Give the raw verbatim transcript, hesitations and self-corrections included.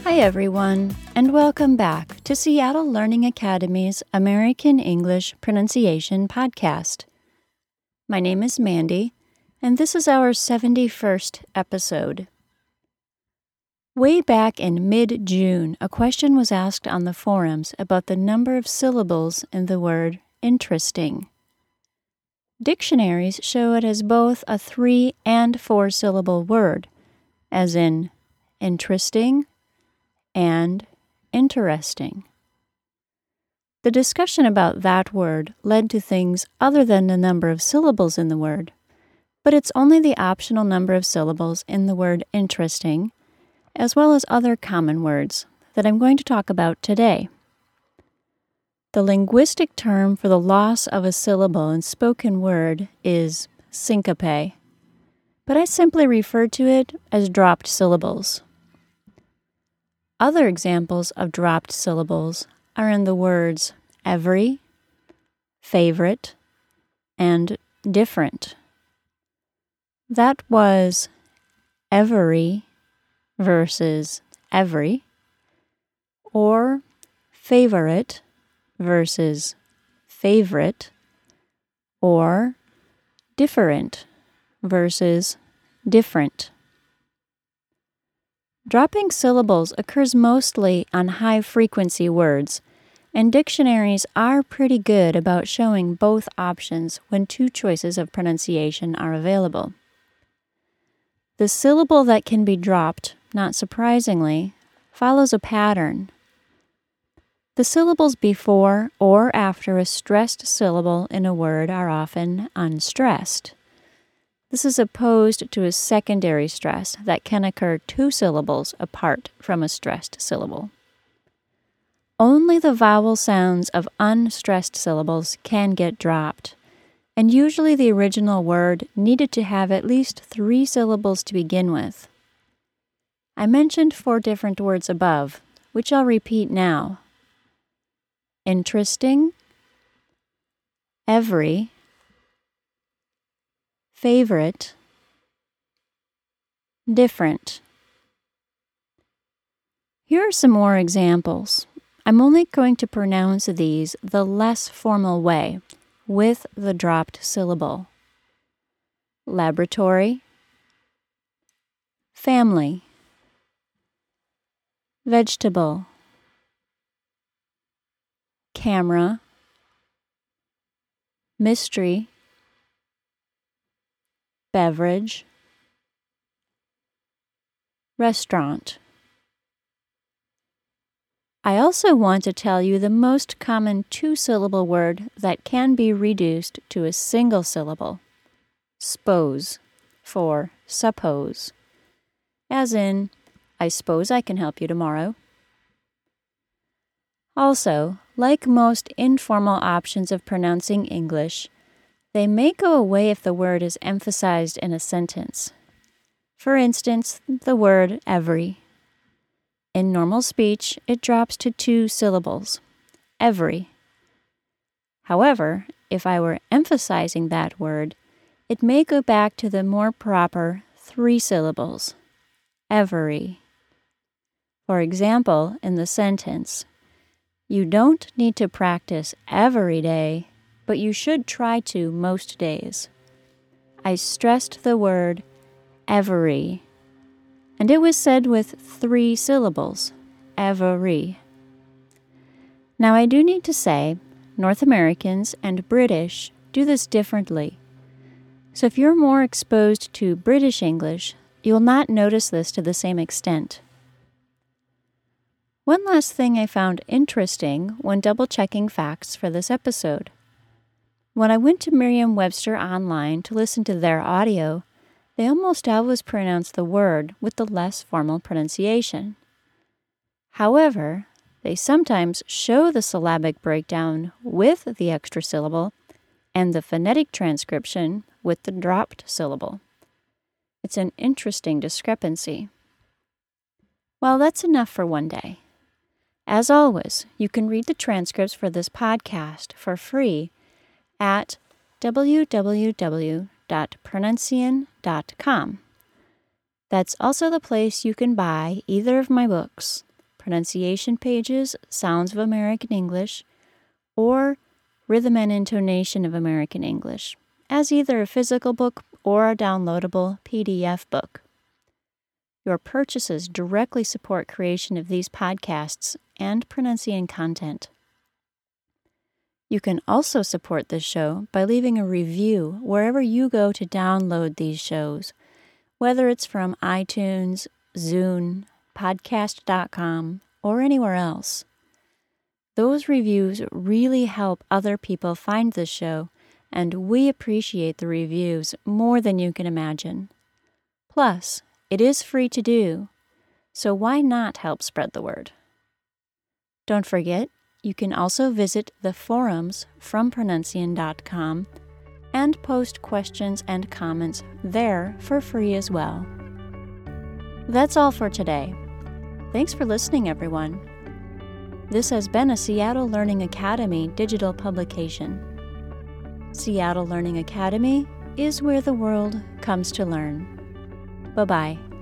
Hi everyone, and welcome back to Seattle Learning Academy's American English Pronunciation Podcast. My name is Mandy, and this is our seventy-first episode. Way back in mid-June, a question was asked on the forums about the number of syllables in the word interesting. Dictionaries show it as both a three- and four-syllable word, as in interesting and interesting. The discussion about that word led to things other than the number of syllables in the word, but it's only the optional number of syllables in the word interesting, as well as other common words that I'm going to talk about today. The linguistic term for the loss of a syllable in spoken word is syncope, but I simply refer to it as dropped syllables. Other examples of dropped syllables are in the words every, favorite, and different. That was every versus every, or favorite versus favorite, or different versus different. Dropping syllables occurs mostly on high-frequency words, and dictionaries are pretty good about showing both options when two choices of pronunciation are available. The syllable that can be dropped, not surprisingly, follows a pattern. The syllables before or after a stressed syllable in a word are often unstressed. This is opposed to a secondary stress that can occur two syllables apart from a stressed syllable. Only the vowel sounds of unstressed syllables can get dropped, and usually the original word needed to have at least three syllables to begin with. I mentioned four different words above, which I'll repeat now. Interesting, every, favorite, different. Here are some more examples. I'm only going to pronounce these the less formal way, with the dropped syllable. Laboratory, family, vegetable, camera, mystery, beverage, restaurant. I also want to tell you the most common two-syllable word that can be reduced to a single syllable. S'pose, for suppose. As in, I suppose I can help you tomorrow. Also, like most informal options of pronouncing English, they may go away if the word is emphasized in a sentence. For instance, the word every. In normal speech, it drops to two syllables, every. However, if I were emphasizing that word, it may go back to the more proper three syllables, every. For example, in the sentence, you don't need to practice every day, but you should try to most days. I stressed the word every, and it was said with three syllables, every. Now I do need to say, North Americans and British do this differently. So if you're more exposed to British English, you'll not notice this to the same extent. One last thing I found interesting when double-checking facts for this episode. When I went to Merriam-Webster online to listen to their audio, they almost always pronounce the word with the less formal pronunciation. However, they sometimes show the syllabic breakdown with the extra syllable and the phonetic transcription with the dropped syllable. It's an interesting discrepancy. Well, that's enough for one day. As always, you can read the transcripts for this podcast for free at w w w dot pronuncian dot com. That's also the place you can buy either of my books, pronunciation pages, Sounds of American English, or Rhythm and Intonation of American English, as either a physical book or a downloadable P D F book. Your purchases directly support creation of these podcasts and Pronuncian content. You can also support this show by leaving a review wherever you go to download these shows, whether it's from iTunes, Zune, podcast dot com, or anywhere else. Those reviews really help other people find this show, and we appreciate the reviews more than you can imagine. Plus, it is free to do, so why not help spread the word? Don't forget, you can also visit the forums from pronuncian dot com and post questions and comments there for free as well. That's all for today. Thanks for listening, everyone. This has been a Seattle Learning Academy digital publication. Seattle Learning Academy is where the world comes to learn. Bye-bye.